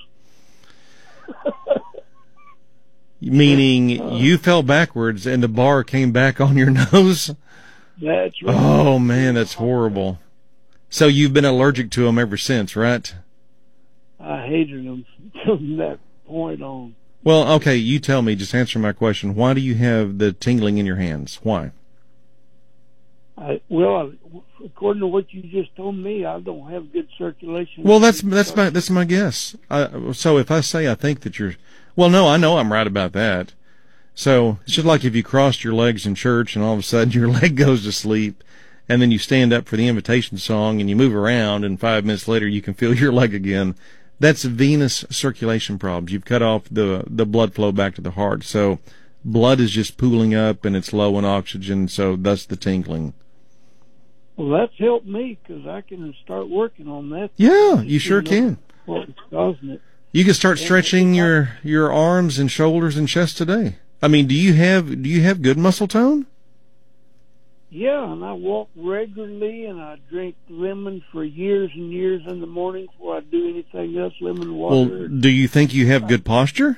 Meaning uh, you fell backwards and the bar came back on your nose? That's right. Oh, man, that's horrible. So you've been allergic to them ever since, right? I hated them from that point on. Well, okay, you tell me, just answer my question. Why do you have the tingling in your hands? Why? I, well, according to what you just told me, I don't have good circulation. Well, that's that's my that's my guess. I, so if I say I think that you're, well, no, I know I'm right about that. So it's just like if you crossed your legs in church and all of a sudden your leg goes to sleep, and then you stand up for the invitation song and you move around, and five minutes later you can feel your leg again. That's venous circulation problems. You've cut off the the blood flow back to the heart. So blood is just pooling up and it's low in oxygen, so thus the tingling. Well, that's helped me because I can start working on that. Yeah, you sure can. What's causing it? You can start stretching your, your arms and shoulders and chest today. I mean, do you have do you have good muscle tone? Yeah, and I walk regularly, and I drink lemon for years and years in the morning before I do anything else. Lemon water. Well, do you think you have good posture?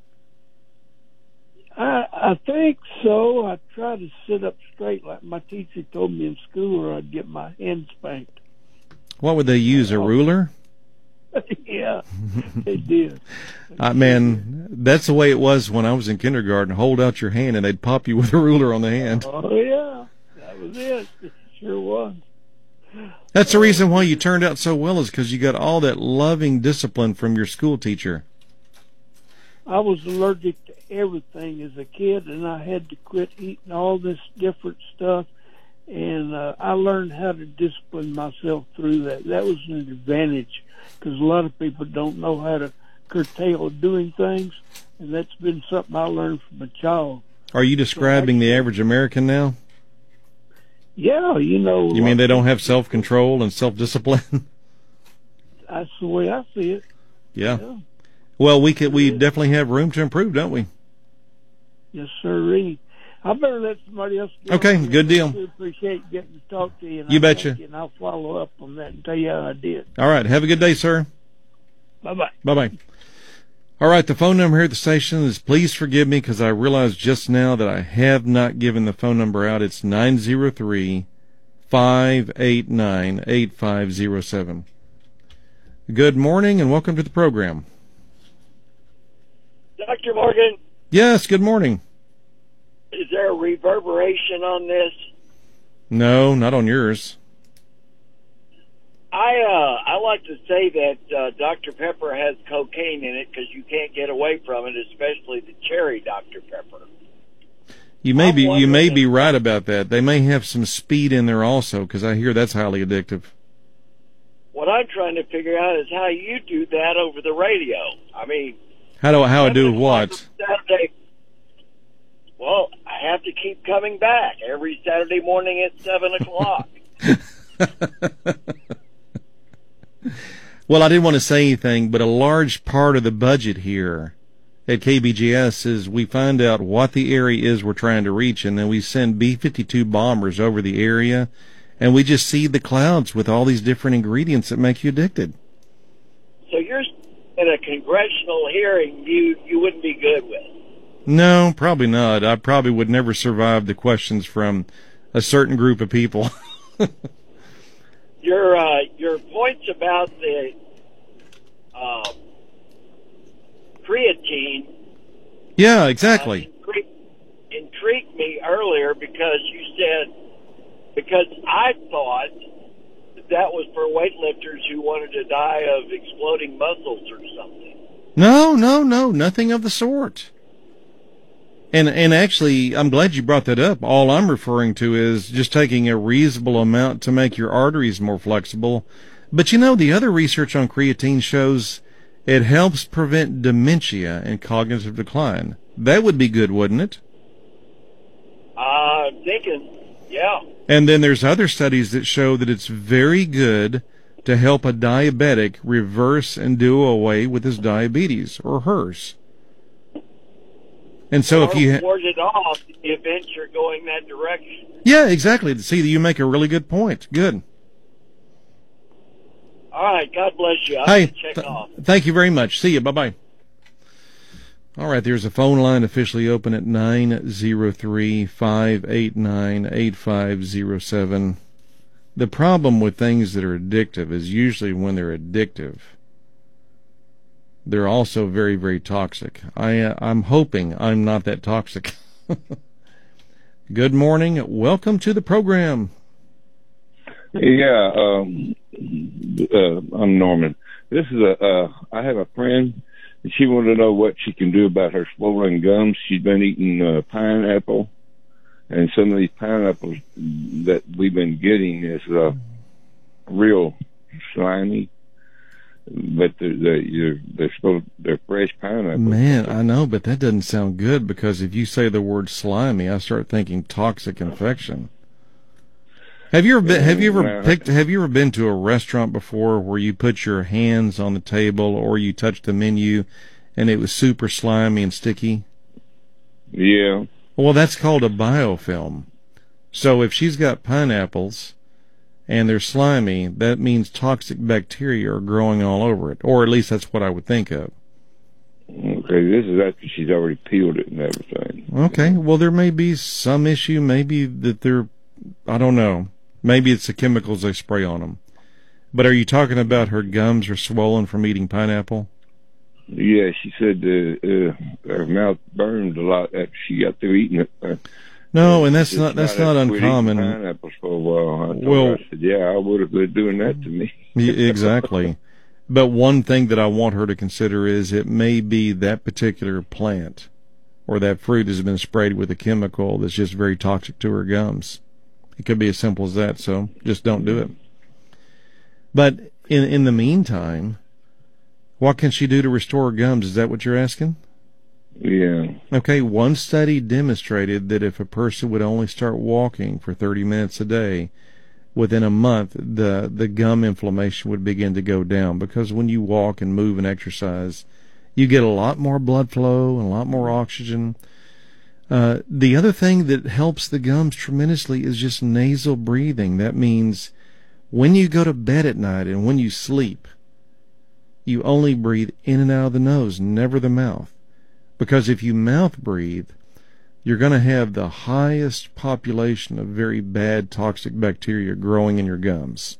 I I think so. I try to sit up straight like my teacher told me in school, or I'd get my hand spanked. What would they use, a ruler? Yeah, they did. Uh, man, that's the way it was when I was in kindergarten. Hold out your hand, and they'd pop you with a ruler on the hand. Oh, yeah, that was it. It sure was. That's the reason why you turned out so well, is because you got all that loving discipline from your school teacher. I was allergic to everything as a kid, and I had to quit eating all this different stuff, and uh, I learned how to discipline myself through that. That was an advantage, because a lot of people don't know how to curtail doing things, and that's been something I learned from a child. Are you describing so the average American now? Yeah, you know. You mean they don't have self-control and self-discipline? That's the way I see it. Yeah. yeah. Well, we could, we definitely have room to improve, don't we? Yes, sir. I better let somebody else go. Okay, good deal. I appreciate getting to talk to you. And you I betcha. You, and I'll follow up on that and tell you how I did. All right. Have a good day, sir. Bye-bye. Bye-bye. All right, the phone number here at the station is, please forgive me because I realized just now that I have not given the phone number out. It's nine zero three, five eight nine, eight five zero seven. Good morning and welcome to the program. Doctor Morgan? Yes, good morning. Is there a reverberation on this? No, not on yours. I uh, I like to say that uh, Doctor Pepper has cocaine in it because you can't get away from it, especially the cherry Doctor Pepper. You may I'm be you may if, be right about that. They may have some speed in there also, because I hear that's highly addictive. What I'm trying to figure out is how you do that over the radio. I mean, how do how I do what? Saturday. Well, I have to keep coming back every Saturday morning at seven o'clock. Well, I didn't want to say anything, but a large part of the budget here at K B G S is we find out what the area is we're trying to reach, and then we send B fifty-two bombers over the area, and we just seed the clouds with all these different ingredients that make you addicted. So you're in a congressional hearing you, you wouldn't be good with? No, probably not. I probably would never survive the questions from a certain group of people. Your uh, your points about the uh, creatine, yeah, exactly, uh, intrigued, intrigued me earlier because you said, because I thought that, that was for weightlifters who wanted to die of exploding muscles or something. No, no, no, nothing of the sort. And and actually, I'm glad you brought that up. All I'm referring to is just taking a reasonable amount to make your arteries more flexible. But you know, the other research on creatine shows it helps prevent dementia and cognitive decline. That would be good, wouldn't it? Uh, I'm thinking, yeah. And then there's other studies that show that it's very good to help a diabetic reverse and do away with his diabetes or hers. And so if you... Ha- ward it off in the event you're going that direction. Yeah, exactly. See, you make a really good point. Good. All right. God bless you. I'll hey, check th- off. Thank you very much. See you. Bye-bye. All right, there's a phone line officially open at nine zero three, five eight nine, eight five zero seven. The problem with things that are addictive is usually when they're addictive, they're also very, very toxic. I, uh, I'm hoping I'm not that toxic. Good morning. Welcome to the program. Yeah, um, uh, I'm Norman. This is a, uh, I have a friend, and she wanted to know what she can do about her swollen gums. She's been eating uh, pineapple, and some of these pineapples that we've been getting is uh, real slimy. But they're, they're, they're supposed they're fresh pineapples. Man, I know, but that doesn't sound good, because if you say the word slimy, I start thinking toxic infection. Have you ever been, have you ever picked have you ever been to a restaurant before where you put your hands on the table or you touched the menu and it was super slimy and sticky? Yeah. Well, that's called a biofilm. So if she's got pineapples and they're slimy, that means toxic bacteria are growing all over it, or at least that's what I would think of. Okay, this is after she's already peeled it and everything. Okay, well, there may be some issue, maybe that they're, I don't know, maybe it's the chemicals they spray on them. But are you talking about her gums are swollen from eating pineapple? Yeah, she said uh, uh, her mouth burned a lot after she got through eating it. Uh, No, and that's not that's not uncommon. Pineapples for a while. I told well, her, I said, yeah, I would have been doing that to me. Exactly. But one thing that I want her to consider is it may be that particular plant or that fruit has been sprayed with a chemical that's just very toxic to her gums. It could be as simple as that. So just don't do it. But in in the meantime, what can she do to restore her gums? Is that what you're asking? Yeah. Okay, one study demonstrated that if a person would only start walking for thirty minutes a day, within a month, the, the gum inflammation would begin to go down. Because when you walk and move and exercise, you get a lot more blood flow and a lot more oxygen. Uh, the other thing that helps the gums tremendously is just nasal breathing. That means when you go to bed at night and when you sleep, you only breathe in and out of the nose, never the mouth. Because if you mouth breathe, you're going to have the highest population of very bad toxic bacteria growing in your gums.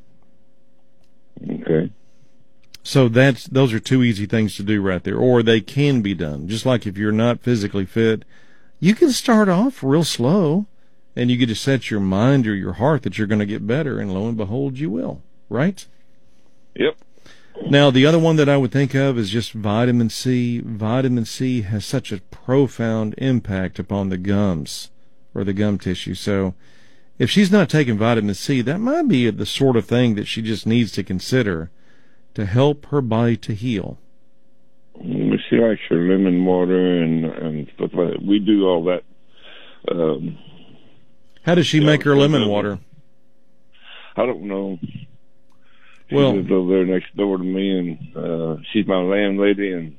Okay. So that's those are two easy things to do right there, or they can be done. Just like if you're not physically fit, you can start off real slow, and you get to set your mind or your heart that you're going to get better, and lo and behold, you will. Right? Yep. Now, the other one that I would think of is just vitamin C. Vitamin C has such a profound impact upon the gums or the gum tissue. So if she's not taking vitamin C, that might be the sort of thing that she just needs to consider to help her body to heal. She likes her lemon water and, and stuff like that. We do all that. Um, How does she make her lemon water? I don't know. She well, lives over there next door to me, and uh, she's my landlady. And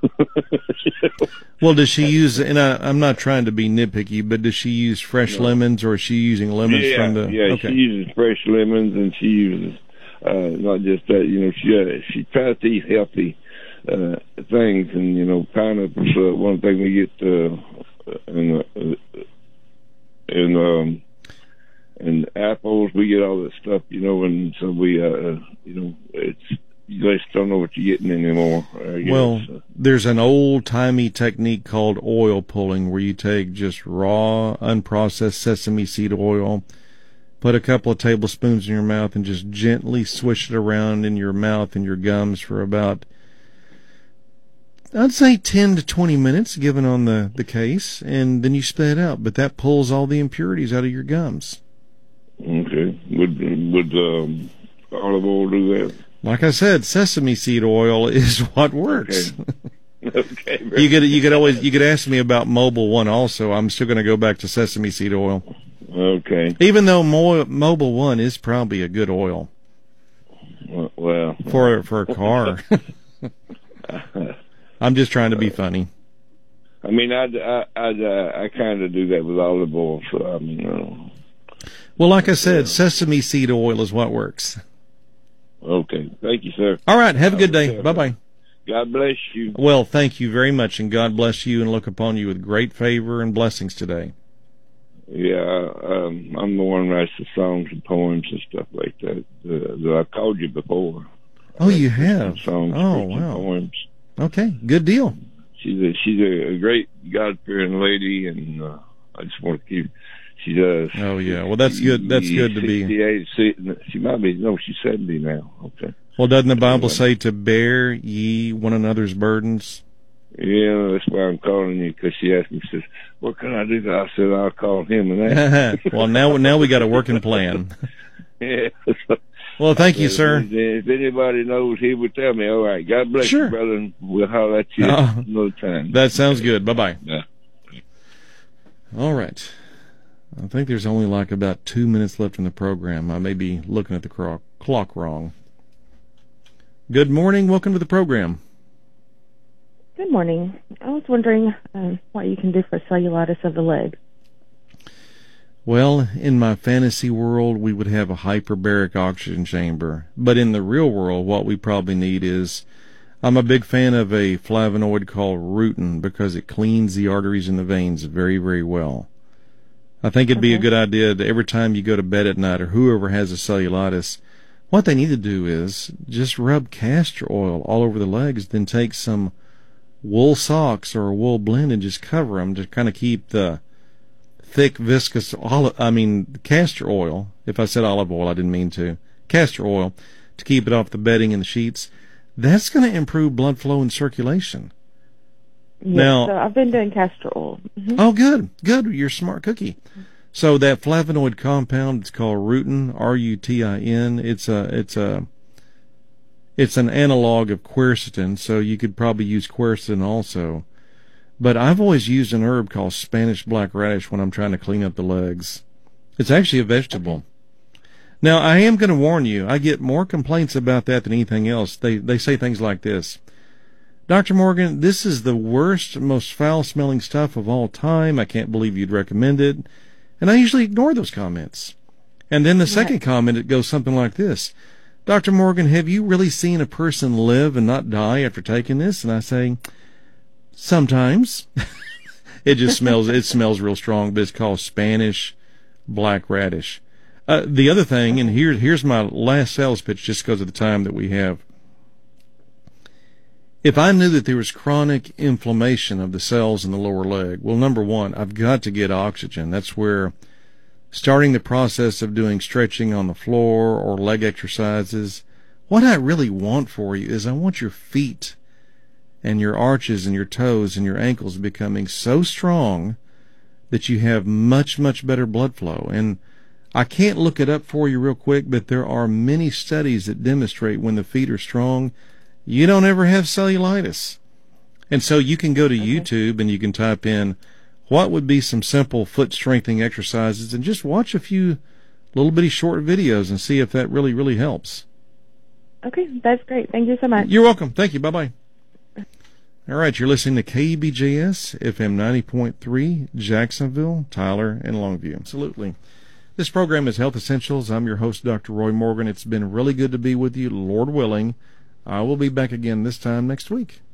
well, does she use? And I, I'm not trying to be nitpicky, but does she use fresh no. lemons, or is she using lemons yeah, from the? Yeah, okay. She uses fresh lemons, and she uses uh, not just that. You know, she uh, she tries to eat healthy uh, things, and you know, pineapples. Uh, one thing we get, uh, and uh, and um. And apples, we get all that stuff, you know, and so we, uh, you know, it's, you just don't know what you're getting anymore. I guess. Well, there's an old-timey technique called oil pulling where you take just raw, unprocessed sesame seed oil, put a couple of tablespoons in your mouth, and just gently swish it around in your mouth and your gums for about, I'd say ten to twenty minutes, given on the, the case, and then you spit it out. But that pulls all the impurities out of your gums. Okay. Would would um, olive oil do that? Like I said, sesame seed oil is what works. Okay. Okay. you could you could always you could ask me about Mobile One also. I'm still going to go back to sesame seed oil. Okay. Even though Mo- Mobile One is probably a good oil. Well, for for a car. I'm just trying to be funny. I mean, I I I, uh, I kind of do that with olive oil. So I mean, uh, well, like I said, sesame seed oil is what works. Okay, thank you, sir. All right, have a good day. Bye bye. God bless you. Well, thank you very much, and God bless you and look upon you with great favor and blessings today. Yeah, um, I'm the one who writes the songs and poems and stuff like that. Uh, I called you before. Oh, you have? Songs, oh, wow. Poems. Okay, good deal. She's a, she's a great God-fearing lady, and uh, I just want to keep. She does. Oh yeah, well that's good. That's good to be. sixty-eight, she might be. No, she's seventy now. Okay. Well, doesn't the Bible say to bear ye one another's burdens? Yeah, that's why I'm calling you, because she asked me, she says, what can I do? I said, I'll call him and that. Well, now now we got a working plan. Yeah. Well, thank you, if, sir. If anybody knows, he would tell me. All right, God bless sure. you, brother, and we'll holler at you uh, another time. That sounds good. Bye-bye. Yeah. All right. I think there's only like about two minutes left in the program. I may be looking at the cro- clock wrong. Good morning. Welcome to the program. Good morning. I was wondering um, what you can do for cellulitis of the leg. Well, in my fantasy world, we would have a hyperbaric oxygen chamber. But in the real world, what we probably need is, I'm a big fan of a flavonoid called rutin because it cleans the arteries and the veins very, very well. I think it'd be okay. a good idea that every time you go to bed at night, or whoever has a cellulitis, what they need to do is just rub castor oil all over the legs, then take some wool socks or a wool blend and just cover them to kind of keep the thick, viscous olive, I mean, castor oil. If I said olive oil, I didn't mean to. Castor oil to keep it off the bedding and the sheets. That's going to improve blood flow and circulation. Yes, now, so I've been doing castor oil. Mm-hmm. Oh, good, good. You're a smart cookie. So that flavonoid compound, it's called rutin, R U T I N. It's a, it's a, it's an analog of quercetin, so you could probably use quercetin also. But I've always used an herb called Spanish black radish when I'm trying to clean up the legs. It's actually a vegetable. Okay. Now, I am going to warn you, I get more complaints about that than anything else. They, they say things like this. Doctor Morgan, this is the worst, most foul-smelling stuff of all time. I can't believe you'd recommend it. And I usually ignore those comments. And then the second right. comment, it goes something like this. Doctor Morgan, have you really seen a person live and not die after taking this? And I say, sometimes. It just smells, it smells real strong, but it's called Spanish black radish. Uh, the other thing, and here, here's my last sales pitch just because of the time that we have. If I knew that there was chronic inflammation of the cells in the lower leg, well, number one, I've got to get oxygen. That's where starting the process of doing stretching on the floor or leg exercises, what I really want for you is I want your feet and your arches and your toes and your ankles becoming so strong that you have much, much better blood flow. And I can't look it up for you real quick, but there are many studies that demonstrate when the feet are strong, you don't ever have cellulitis. And so you can go to okay. YouTube and you can type in what would be some simple foot strengthening exercises and just watch a few little bitty short videos and see if that really, really helps. Okay, that's great. Thank you so much. You're welcome. Thank you. Bye-bye. All right, you're listening to K E B J S, F M ninety point three, Jacksonville, Tyler, and Longview. Absolutely. This program is Health Essentials. I'm your host, Doctor Roy Morgan. It's been really good to be with you. Lord willing, I will be back again this time next week.